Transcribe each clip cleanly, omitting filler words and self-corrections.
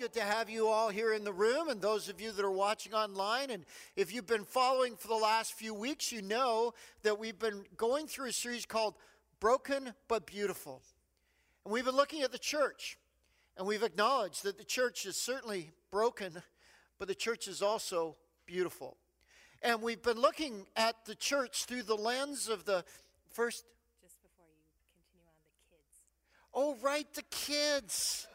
Good to have you all here in the room and those of you that are watching online. And if you've been following for the last few weeks, you know that we've been going through a series called Broken but Beautiful. And we've been looking at the church. And we've acknowledged that the church is certainly broken, but the church is also beautiful. And we've been looking at the church through the lens of the first... Just before you continue on, the kids. Oh, right, the kids.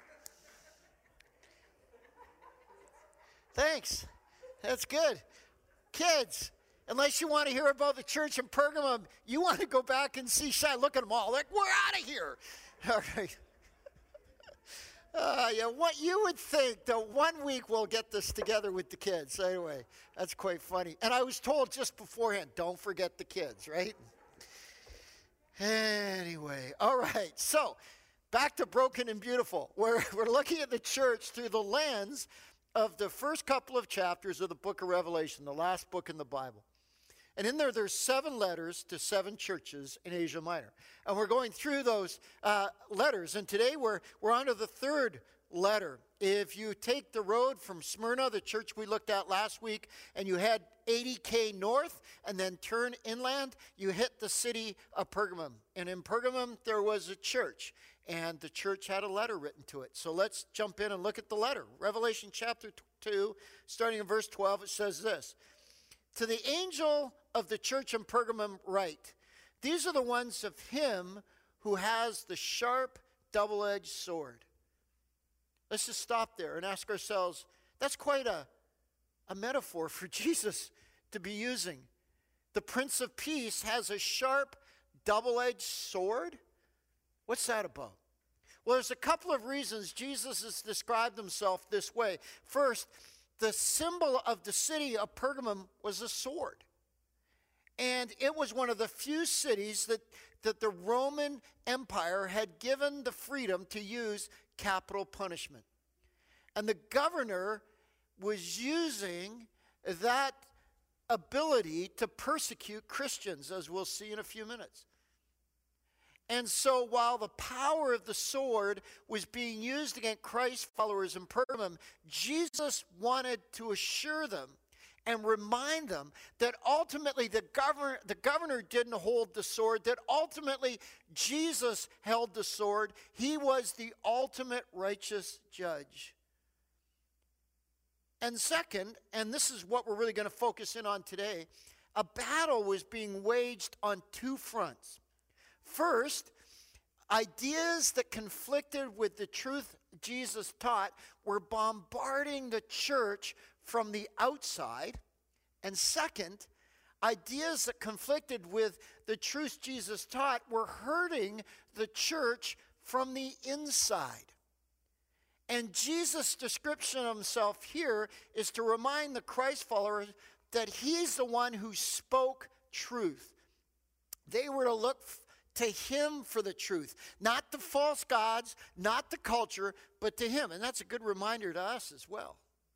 Thanks. That's good. Kids, unless you want to hear about the church in Pergamum, you want to go back and see Shine. Look at them all. Like, we're out of here. All right. What you would think that 1 week we'll get this together with the kids. Anyway, that's quite funny. And I was told just beforehand, don't forget the kids, right? Anyway, all right. So back to Broken and Beautiful. We're looking at the church through the lens of the first couple of chapters of the book of Revelation, the last book in the Bible. And in there's 7 letters to 7 churches in Asia Minor. And we're going through those letters. And today we're on to the 3rd letter. If you take the road from Smyrna, the church we looked at last week, and you head 80K north and then turn inland, you hit the city of Pergamum. And in Pergamum, there was a church. And the church had a letter written to it. So let's jump in and look at the letter. Revelation chapter 2, starting in verse 12, it says this. To the angel of the church in Pergamum write, these are the ones of him who has the sharp, double-edged sword. Let's just stop there and ask ourselves, that's quite a metaphor for Jesus to be using. The Prince of Peace has a sharp, double-edged sword? What's that about? Well, there's a couple of reasons Jesus has described himself this way. First, the symbol of the city of Pergamum was a sword. And it was one of the few cities that the Roman Empire had given the freedom to use capital punishment. And the governor was using that ability to persecute Christians, as we'll see in a few minutes. And so while the power of the sword was being used against Christ's followers in Pergamum, Jesus wanted to assure them and remind them that ultimately the governor didn't hold the sword, that ultimately Jesus held the sword. He was the ultimate righteous judge. And second, and this is what we're really going to focus in on today, a battle was being waged on 2 fronts. First, ideas that conflicted with the truth Jesus taught were bombarding the church from the outside. And second, ideas that conflicted with the truth Jesus taught were hurting the church from the inside. And Jesus' description of himself here is to remind the Christ followers that he's the one who spoke truth. They were to look to him for the truth, not the false gods, not the culture, but to him. And that's a good reminder to us as well.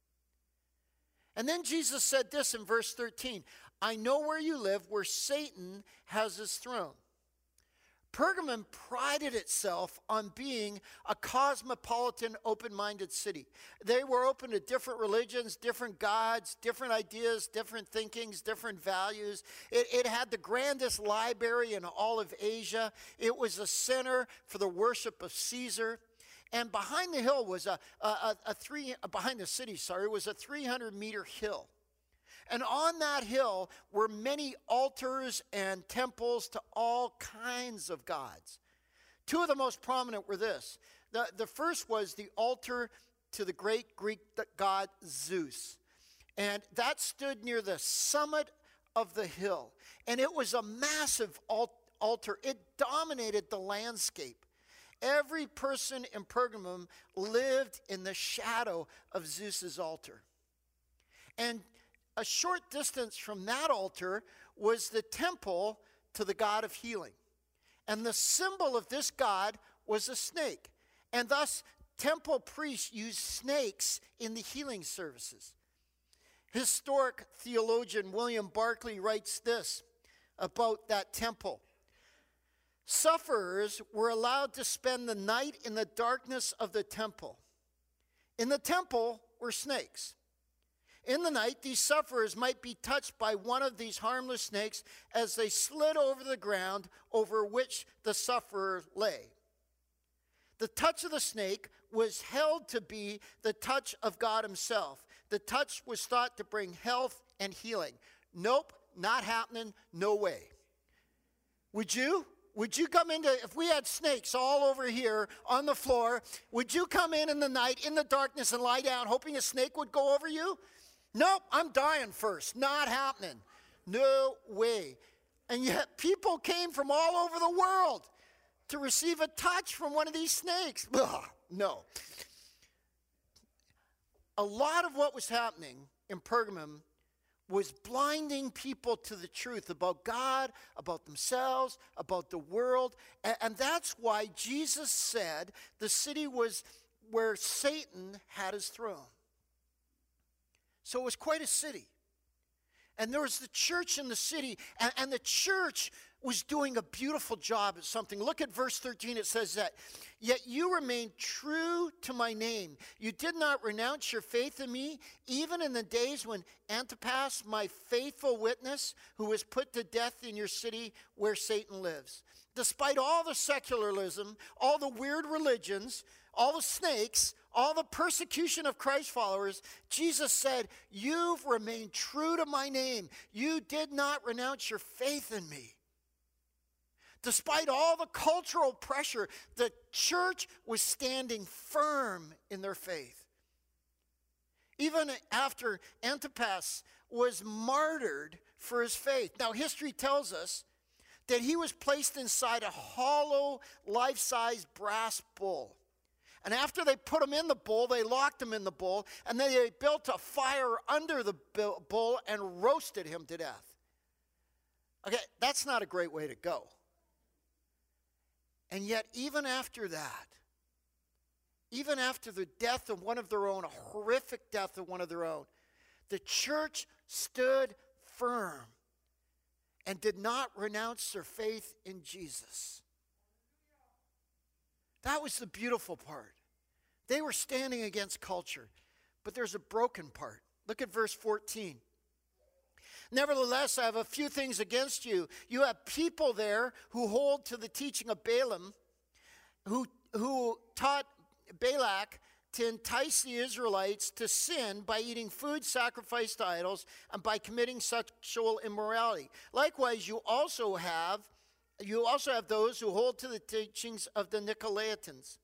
And then Jesus said this in verse 13, I know where you live, where Satan has his throne. Pergamum prided itself on being a cosmopolitan, open-minded city. They were open to different religions, different gods, different ideas, different thinkings, different values. It had the grandest library in all of Asia. It was a center for the worship of Caesar. And behind the hill was behind the city, was a 300-meter hill. And on that hill were many altars and temples to all kinds of gods. 2 of the most prominent were this. The first was the altar to the great Greek god Zeus. And that stood near the summit of the hill. And it was a massive altar. It dominated the landscape. Every person in Pergamum lived in the shadow of Zeus's altar. And a short distance from that altar was the temple to the god of healing. And the symbol of this god was a snake. And thus, temple priests used snakes in the healing services. Historic theologian William Barclay writes this about that temple. Sufferers were allowed to spend the night in the darkness of the temple. In the temple were snakes. In the night, these sufferers might be touched by one of these harmless snakes as they slid over the ground over which the sufferer lay. The touch of the snake was held to be the touch of God himself. The touch was thought to bring health and healing. Nope, not happening, no way. Would you? Would you come into, if we had snakes all over here on the floor, would you come in the night, in the darkness, and lie down hoping a snake would go over you? Nope, I'm dying first. Not happening. No way. And yet people came from all over the world to receive a touch from one of these snakes. Ugh, no. A lot of what was happening in Pergamum was blinding people to the truth about God, about themselves, about the world. And that's why Jesus said the city was where Satan had his throne. So it was quite a city. And there was the church in the city, and the church was doing a beautiful job at something. Look at verse 13. It says that, "Yet you remained true to my name. You did not renounce your faith in me, even in the days when Antipas, my faithful witness, who was put to death in your city where Satan lives." Despite all the secularism, all the weird religions, all the snakes, all the persecution of Christ followers, Jesus said, "You've remained true to my name. You did not renounce your faith in me." Despite all the cultural pressure, the church was standing firm in their faith. Even after Antipas was martyred for his faith. Now, history tells us that he was placed inside a hollow, life-size brass bull. And after they put him in the bull, they locked him in the bull, and then they built a fire under the bull and roasted him to death. Okay, that's not a great way to go. And yet, even after that, even after the death of one of their own, a horrific death of one of their own, the church stood firm and did not renounce their faith in Jesus. That was the beautiful part. They were standing against culture, but there's a broken part. Look at verse 14. "Nevertheless, I have a few things against you. You have people there who hold to the teaching of Balaam, who taught Balak to entice the Israelites to sin by eating food sacrificed to idols and by committing sexual immorality. Likewise, you also have those who hold to the teachings of the Nicolaitans."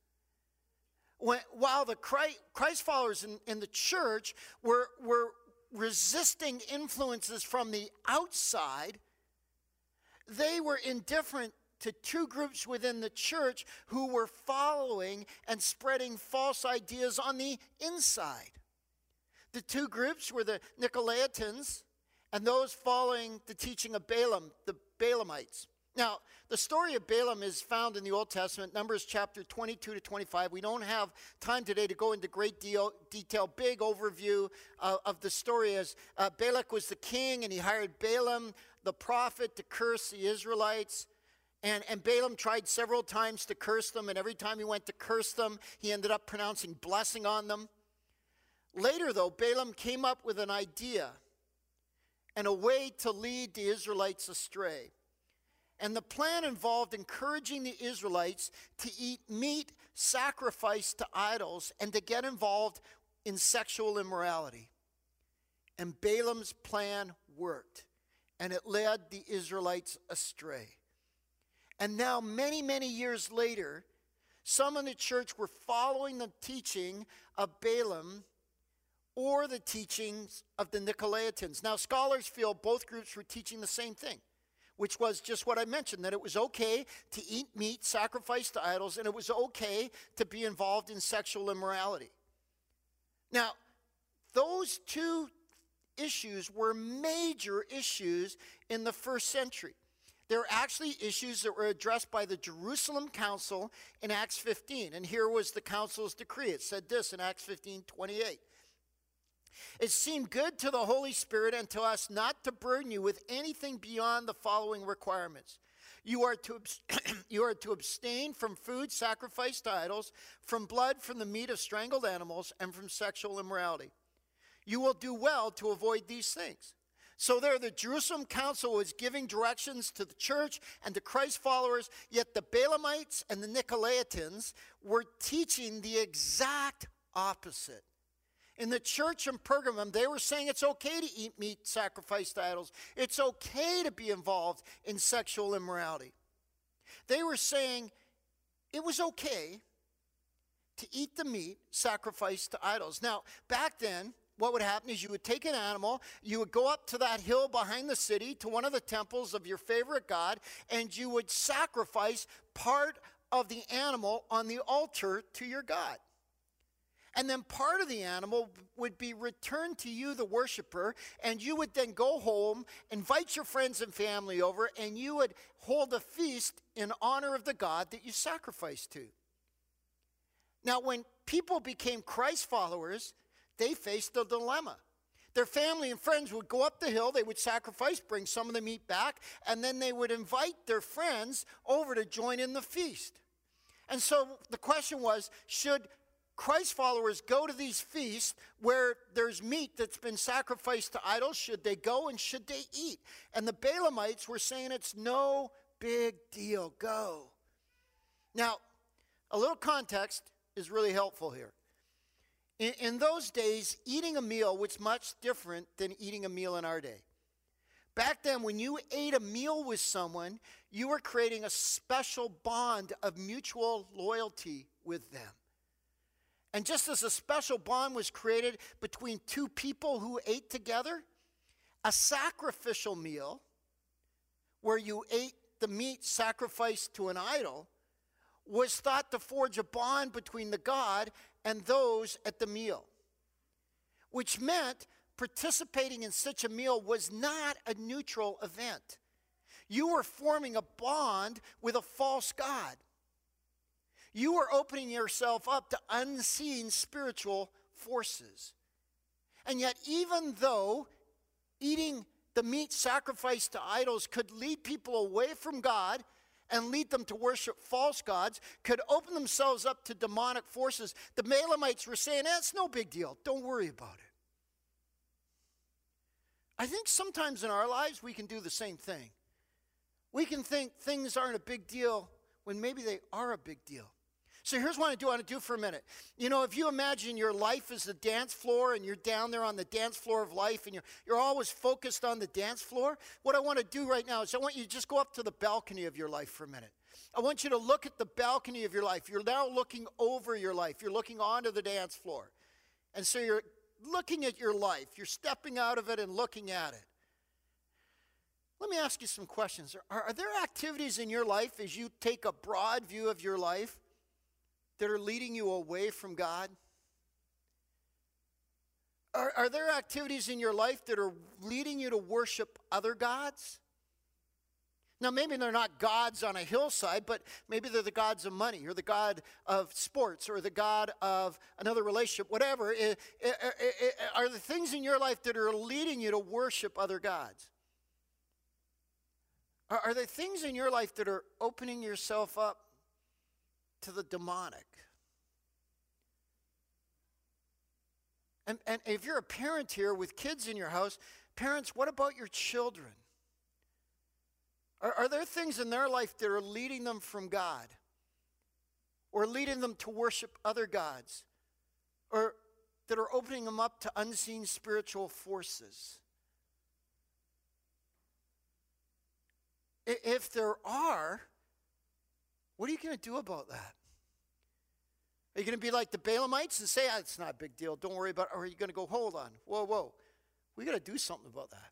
While the Christ followers in the church were resisting influences from the outside, they were indifferent to two groups within the church who were following and spreading false ideas on the inside. The two groups were the Nicolaitans and those following the teaching of Balaam, the Balaamites. Now, the story of Balaam is found in the Old Testament, Numbers chapter 22 to 25. We don't have time today to go into great detail, big overview of the story. As Balak was the king, and he hired Balaam, the prophet, to curse the Israelites. And Balaam tried several times to curse them, and every time he went to curse them, he ended up pronouncing blessing on them. Later, though, Balaam came up with an idea and a way to lead the Israelites astray. And the plan involved encouraging the Israelites to eat meat sacrificed to idols and to get involved in sexual immorality. And Balaam's plan worked, and it led the Israelites astray. And now, many, many years later, some in the church were following the teaching of Balaam or the teachings of the Nicolaitans. Now, scholars feel both groups were teaching the same thing, which was just what I mentioned, that it was okay to eat meat sacrificed to idols, and it was okay to be involved in sexual immorality. Now, those two issues were major issues in the first century. They're actually issues that were addressed by the Jerusalem Council in Acts 15. And here was the council's decree. It said this in Acts 15:28. "It seemed good to the Holy Spirit and to us not to burden you with anything beyond the following requirements. You are to you are to abstain from food sacrificed to idols, from blood, from the meat of strangled animals, and from sexual immorality. You will do well to avoid these things. So there, the Jerusalem council was giving directions to the church and to Christ's followers, yet the Balaamites and the Nicolaitans were teaching the exact opposite. In the church in Pergamum, they were saying it's okay to eat meat sacrificed to idols. It's okay to be involved in sexual immorality. They were saying it was okay to eat the meat sacrificed to idols. Now, back then, what would happen is you would take an animal, you would go up to that hill behind the city to one of the temples of your favorite god, and you would sacrifice part of the animal on the altar to your god. And then part of the animal would be returned to you, the worshiper, and you would then go home, invite your friends and family over, and you would hold a feast in honor of the God that you sacrificed to. Now, when people became Christ followers, they faced a dilemma. Their family and friends would go up the hill, they would sacrifice, bring some of the meat back, and then they would invite their friends over to join in the feast. And so the question was, should Christ followers go to these feasts where there's meat that's been sacrificed to idols? Should they go and should they eat? And the Balaamites were saying it's no big deal, go. Now, a little context is really helpful here. In those days, eating a meal was much different than eating a meal in our day. Back then, when you ate a meal with someone, you were creating a special bond of mutual loyalty with them. And just as a special bond was created between two people who ate together, a sacrificial meal, where you ate the meat sacrificed to an idol, was thought to forge a bond between the God and those at the meal. Which meant participating in such a meal was not a neutral event. You were forming a bond with a false God. You are opening yourself up to unseen spiritual forces. And yet, even though eating the meat sacrificed to idols could lead people away from God and lead them to worship false gods, could open themselves up to demonic forces, the Balaamites were saying, it's no big deal. Don't worry about it. I think sometimes in our lives we can do the same thing. We can think things aren't a big deal when maybe they are a big deal. So here's what I want to do for a minute. You know, if you imagine your life as a dance floor and you're down there on the dance floor of life and you're always focused on the dance floor, what I want to do right now is I want you to just go up to the balcony of your life for a minute. I want you to look at the balcony of your life. You're now looking over your life. You're looking onto the dance floor. And so you're looking at your life. You're stepping out of it and looking at it. Let me ask you some questions. Are there activities in your life as you take a broad view of your life that are leading you away from God? Are there activities in your life that are leading you to worship other gods? Now, maybe they're not gods on a hillside, but maybe they're the gods of money or the god of sports or the god of another relationship, whatever. Are the things in your life that are leading you to worship other gods? Are there things in your life that are opening yourself up to the demonic? And if you're a parent here with kids in your house, parents, what about your children? Are there things in their life that are leading them from God? Or leading them to worship other gods? Or that are opening them up to unseen spiritual forces? If there are, what are you going to do about that? Are you going to be like the Balaamites and say, it's not a big deal, don't worry about it? Or are you going to go, hold on, whoa, we got to do something about that?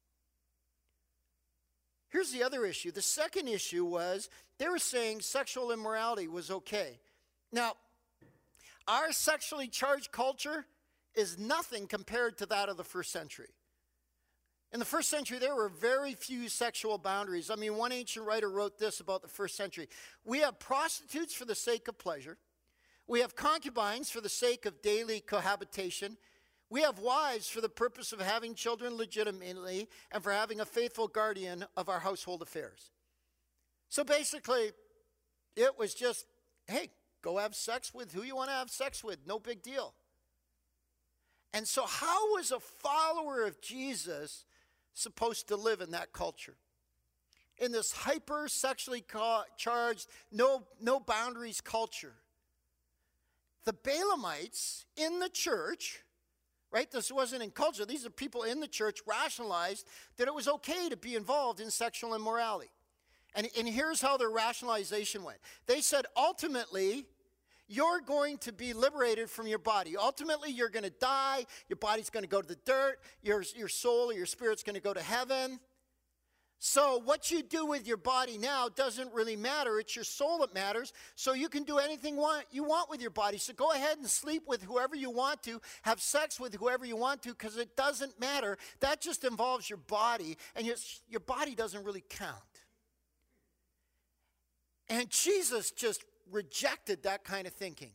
Here's the other issue. The second issue was they were saying sexual immorality was okay. Now, our sexually charged culture is nothing compared to that of the first century. In the first century, there were very few sexual boundaries. I mean, one ancient writer wrote this about the first century. We have prostitutes for the sake of pleasure. We have concubines for the sake of daily cohabitation. We have wives for the purpose of having children legitimately and for having a faithful guardian of our household affairs. So basically, it was just, hey, go have sex with who you want to have sex with. No big deal. And so how was a follower of Jesus supposed to live in that culture? In this hyper-sexually charged, no boundaries culture. The Balaamites in the church, right? This wasn't in culture. These are people in the church rationalized that it was okay to be involved in sexual immorality. And here's how their rationalization went. They said, ultimately, you're going to be liberated from your body. Ultimately, you're going to die. Your body's going to go to the dirt. Your soul or your spirit's going to go to heaven. So what you do with your body now doesn't really matter. It's your soul that matters. So you can do anything you want with your body. So go ahead and sleep with whoever you want to. Have sex with whoever you want to, because it doesn't matter. That just involves your body. And your body doesn't really count. And Jesus just rejected that kind of thinking.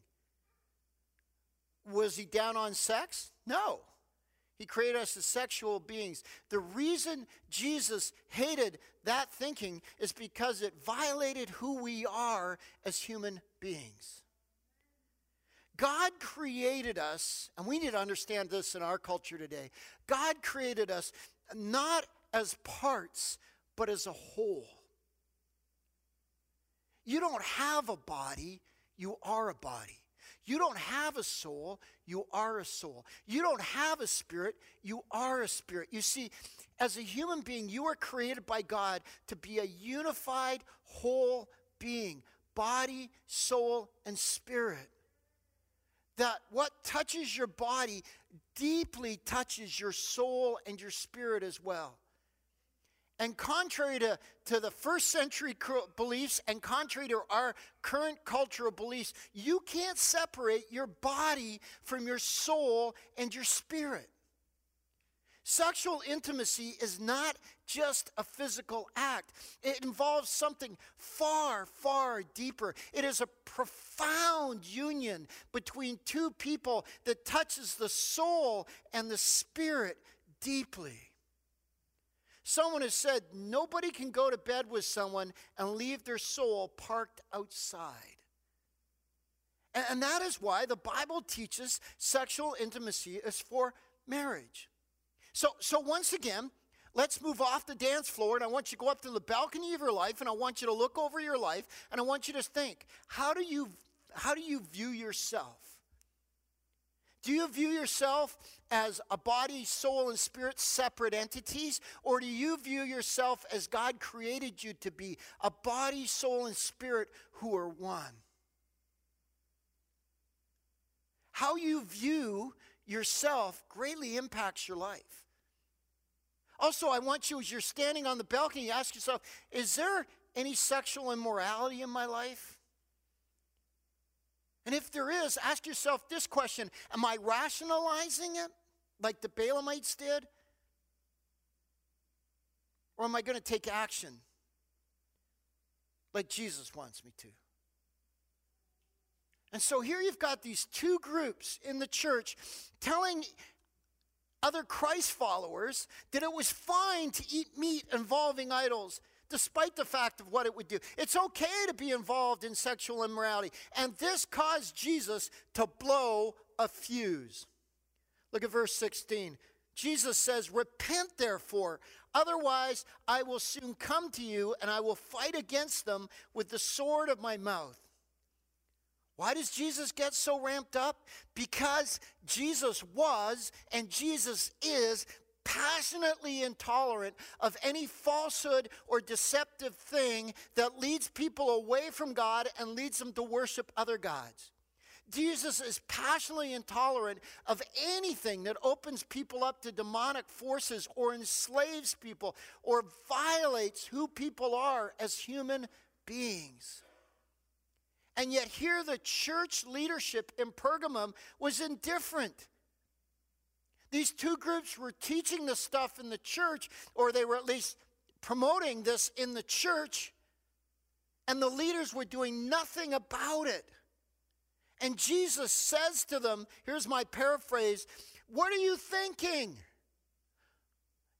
Was he down on sex? No. He created us as sexual beings. The reason Jesus hated that thinking is because it violated who we are as human beings. God created us, and we need to understand this in our culture today. God created us not as parts, but as a whole. You don't have a body, you are a body. You don't have a soul, you are a soul. You don't have a spirit, you are a spirit. You see, as a human being, you are created by God to be a unified whole being, body, soul, and spirit. That what touches your body deeply touches your soul and your spirit as well. And contrary to the first century beliefs and contrary to our current cultural beliefs, you can't separate your body from your soul and your spirit. Sexual intimacy is not just a physical act. It involves something far, far deeper. It is a profound union between two people that touches the soul and the spirit deeply. Someone has said nobody can go to bed with someone and leave their soul parked outside. And that is why the Bible teaches sexual intimacy is for marriage. So once again, let's move off the dance floor, and I want you to go up to the balcony of your life, and I want you to look over your life, and I want you to think, how do you view yourself? Do you view yourself as a body, soul, and spirit separate entities? Or do you view yourself as God created you to be, a body, soul, and spirit who are one? How you view yourself greatly impacts your life. Also, I want you, as you're standing on the balcony, ask yourself, is there any sexual immorality in my life? And if there is, ask yourself this question: am I rationalizing it like the Balaamites did? Or am I going to take action like Jesus wants me to? And so here you've got these two groups in the church telling other Christ followers that it was fine to eat meat involving idols, despite the fact of what it would do. It's okay to be involved in sexual immorality. And this caused Jesus to blow a fuse. Look at verse 16. Jesus says, repent therefore, otherwise I will soon come to you and I will fight against them with the sword of my mouth. Why does Jesus get so ramped up? Because Jesus was and Jesus is passionately intolerant of any falsehood or deceptive thing that leads people away from God and leads them to worship other gods. Jesus is passionately intolerant of anything that opens people up to demonic forces or enslaves people or violates who people are as human beings. And yet here the church leadership in Pergamum was indifferent. These two groups were teaching this stuff in the church, or they were at least promoting this in the church, and the leaders were doing nothing about it. And Jesus says to them, here's my paraphrase, what are you thinking?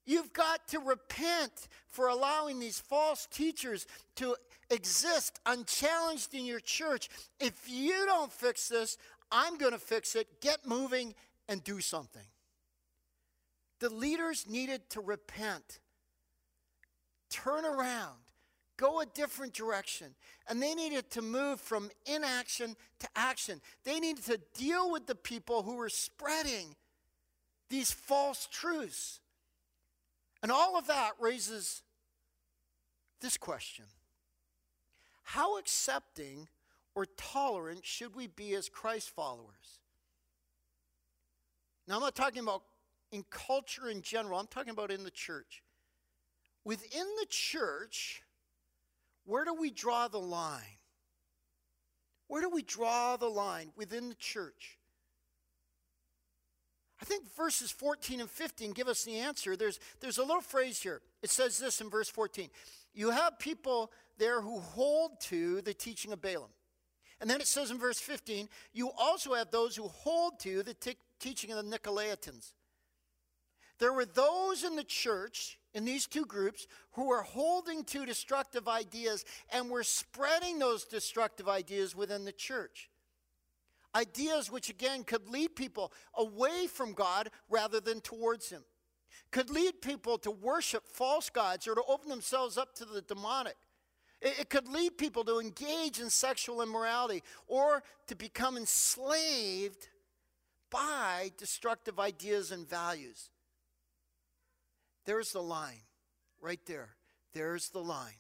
You've got to repent for allowing these false teachers to exist unchallenged in your church. If you don't fix this, I'm going to fix it. Get moving and do something. The leaders needed to repent, turn around, go a different direction. And they needed to move from inaction to action. They needed to deal with the people who were spreading these false truths. And all of that raises this question: how accepting or tolerant should we be as Christ followers? Now, I'm not talking about in culture in general. I'm talking about in the church. Within the church, where do we draw the line? Where do we draw the line within the church? I think verses 14 and 15 give us the answer. There's a little phrase here. It says this in verse 14. You have people there who hold to the teaching of Balaam. And then it says in verse 15, you also have those who hold to the teaching of the Nicolaitans. There were those in the church, in these two groups, who were holding to destructive ideas and were spreading those destructive ideas within the church. Ideas which, again, could lead people away from God rather than towards Him. Could lead people to worship false gods or to open themselves up to the demonic. It could lead people to engage in sexual immorality or to become enslaved by destructive ideas and values. There's the line, right there. There's the line.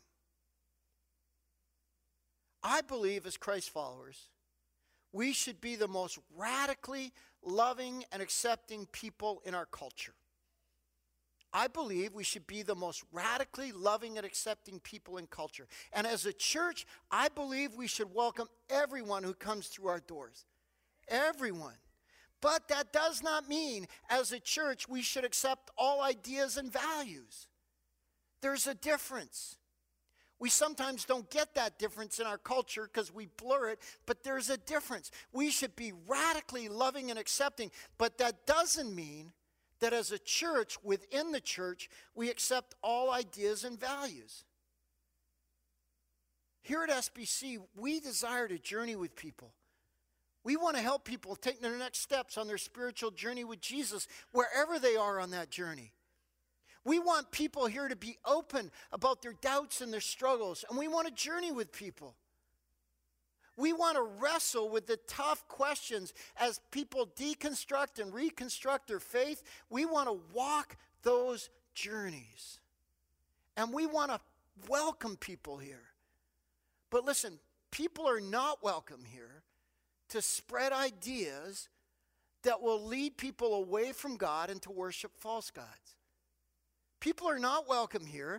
I believe as Christ followers, we should be the most radically loving and accepting people in our culture. I believe we should be the most radically loving and accepting people in culture. And as a church, I believe we should welcome everyone who comes through our doors. Everyone. But that does not mean, as a church, we should accept all ideas and values. There's a difference. We sometimes don't get that difference in our culture because we blur it, but there's a difference. We should be radically loving and accepting, but that doesn't mean that as a church, within the church, we accept all ideas and values. Here at SBC, we desire to journey with people. We want to help people take their next steps on their spiritual journey with Jesus, wherever they are on that journey. We want people here to be open about their doubts and their struggles, and we want to journey with people. We want to wrestle with the tough questions as people deconstruct and reconstruct their faith. We want to walk those journeys. And we want to welcome people here. But listen, people are not welcome here to spread ideas that will lead people away from God and to worship false gods. People are not welcome here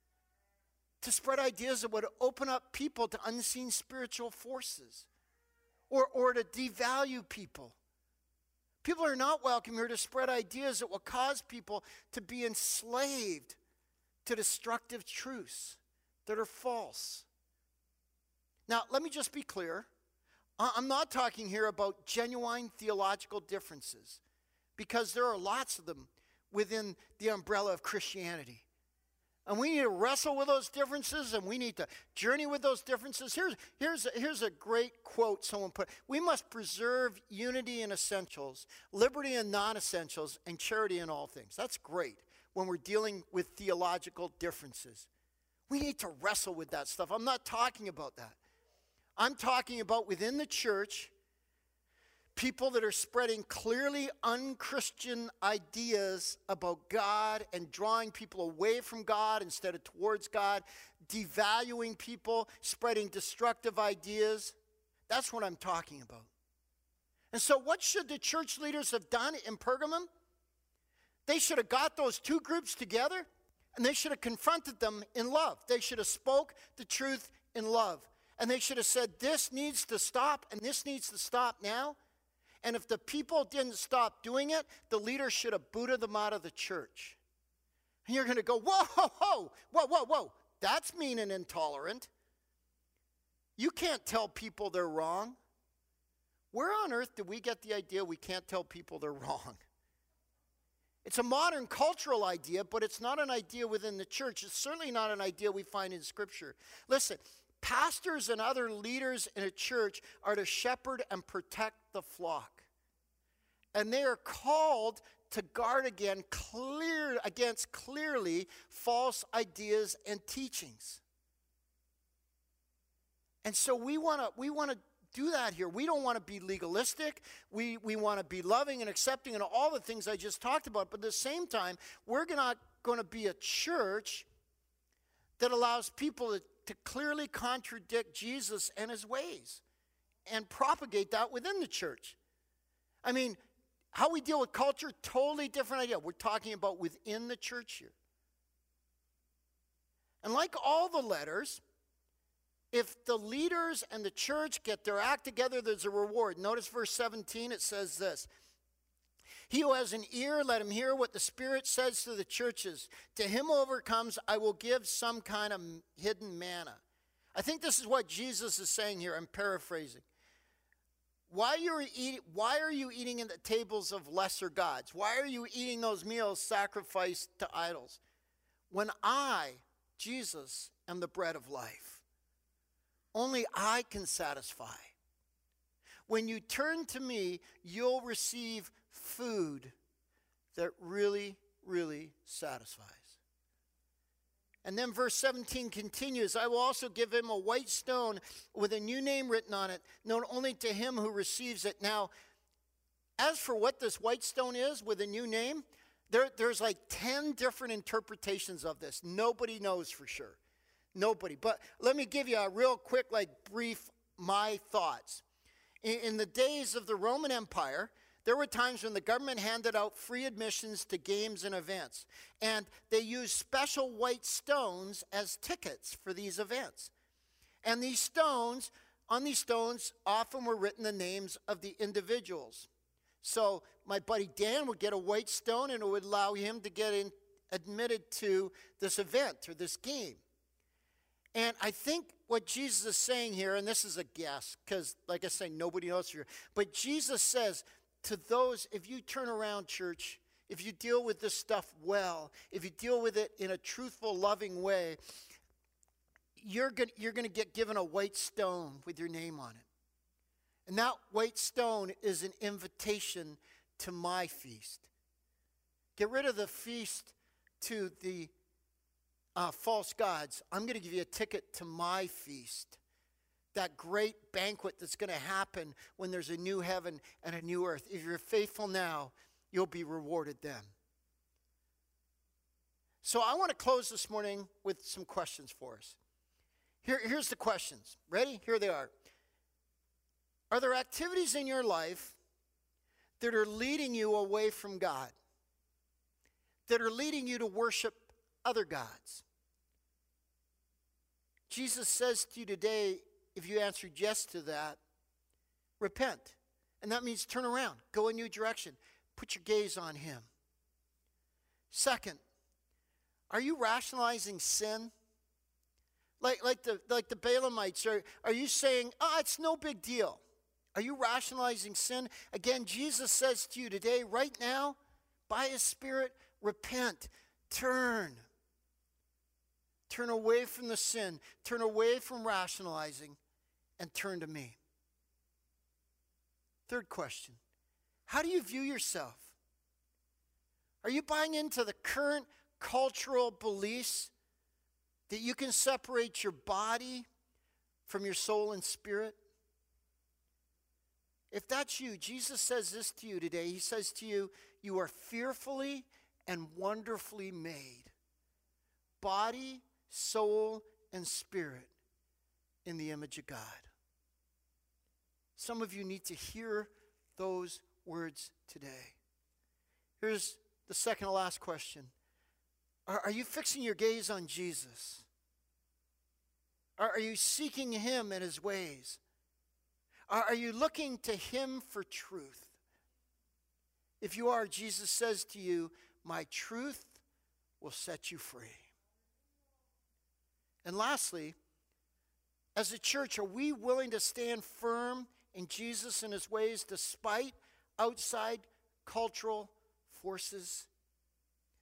to spread ideas that would open up people to unseen spiritual forces or to devalue people. People are not welcome here to spread ideas that will cause people to be enslaved to destructive truths that are false. Now, let me just be clear. I'm not talking here about genuine theological differences, because there are lots of them within the umbrella of Christianity. And we need to wrestle with those differences, and we need to journey with those differences. Here's a great quote someone put. We must preserve unity in essentials, liberty in non-essentials, and charity in all things. That's great when we're dealing with theological differences. We need to wrestle with that stuff. I'm not talking about that. I'm talking about within the church, people that are spreading clearly unchristian ideas about God and drawing people away from God instead of towards God, devaluing people, spreading destructive ideas. That's what I'm talking about. And so what should the church leaders have done in Pergamum? They should have got those two groups together, and they should have confronted them in love. They should have spoke the truth in love. And they should have said, this needs to stop, and this needs to stop now. And if the people didn't stop doing it, the leader should have booted them out of the church. And you're going to go, whoa. That's mean and intolerant. You can't tell people they're wrong. Where on earth do we get the idea we can't tell people they're wrong? It's a modern cultural idea, but it's not an idea within the church. It's certainly not an idea we find in Scripture. Listen, pastors and other leaders in a church are to shepherd and protect the flock. And they are called to guard against clearly false ideas and teachings. And so we want to do that here. We don't want to be legalistic. We want to be loving and accepting and all the things I just talked about. But at the same time, we're not going to be a church that allows people to clearly contradict Jesus and his ways and propagate that within the church. I mean, how we deal with culture, totally different idea. We're talking about within the church here. And like all the letters, if the leaders and the church get their act together, there's a reward. Notice verse 17, it says this. He who has an ear, let him hear what the Spirit says to the churches. To him who overcomes, I will give some kind of hidden manna. I think this is what Jesus is saying here. I'm paraphrasing. Why are you eating at the tables of lesser gods? Why are you eating those meals sacrificed to idols? When I, Jesus, am the bread of life. Only I can satisfy. When you turn to me, you'll receive food that really, really satisfies. And then verse 17 continues, I will also give him a white stone with a new name written on it, known only to him who receives it. Now, as for what this white stone is with a new name, there's like 10 different interpretations of this. Nobody knows for sure. Nobody. But let me give you a real quick, brief, my thoughts. In the days of the Roman Empire, there were times when the government handed out free admissions to games and events. And they used special white stones as tickets for these events. And on these stones, often were written the names of the individuals. So my buddy Dan would get a white stone and it would allow him to get admitted to this event or this game. And I think what Jesus is saying here, and this is a guess, because like I say, nobody knows here, but Jesus says to those, if you turn around, church, if you deal with this stuff well, if you deal with it in a truthful, loving way, you're going to get given a white stone with your name on it. And that white stone is an invitation to my feast. Get rid of the feast to the false gods. I'm going to give you a ticket to my feast. That great banquet that's going to happen when there's a new heaven and a new earth. If you're faithful now, you'll be rewarded then. So I want to close this morning with some questions for us. Here's the questions. Ready? Here they are. Are there activities in your life that are leading you away from God? That are leading you to worship other gods? Jesus says to you today, if you answered yes to that, repent. And that means turn around, go a new direction, put your gaze on him. Second, are you rationalizing sin? Like the Balaamites, are you saying, it's no big deal? Are you rationalizing sin? Again, Jesus says to you today, right now, by his Spirit, repent, turn. Turn away from the sin, turn away from rationalizing, and turn to me. Third question, how do you view yourself? Are you buying into the current cultural beliefs that you can separate your body from your soul and spirit? If that's you, Jesus says this to you today. He says to you, you are fearfully and wonderfully made. Body, soul, and spirit in the image of God. Some of you need to hear those words today. Here's the second to last question. Are you fixing your gaze on Jesus? Are you seeking him and his ways? Are you looking to him for truth? If you are, Jesus says to you, my truth will set you free. And lastly, as a church, are we willing to stand firm in Jesus and his ways despite outside cultural forces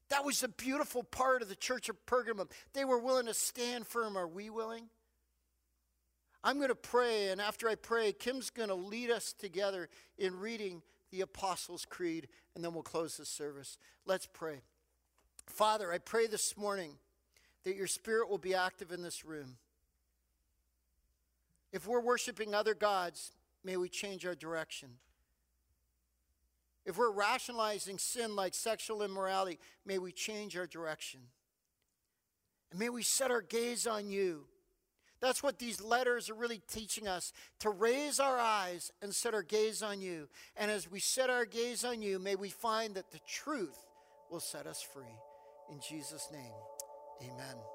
That was a beautiful part of the church of Pergamum. They were willing to stand firm. Are we willing? I'm going to pray, and after I pray, Kim's going to lead us together in reading the Apostles' Creed, and then we'll close the service. Let's pray. Father, I pray this morning that your Spirit will be active in this room. If we're worshiping other gods, may we change our direction. If we're rationalizing sin like sexual immorality, may we change our direction. And may we set our gaze on you. That's what these letters are really teaching us, to raise our eyes and set our gaze on you. And as we set our gaze on you, may we find that the truth will set us free. In Jesus' name, amen.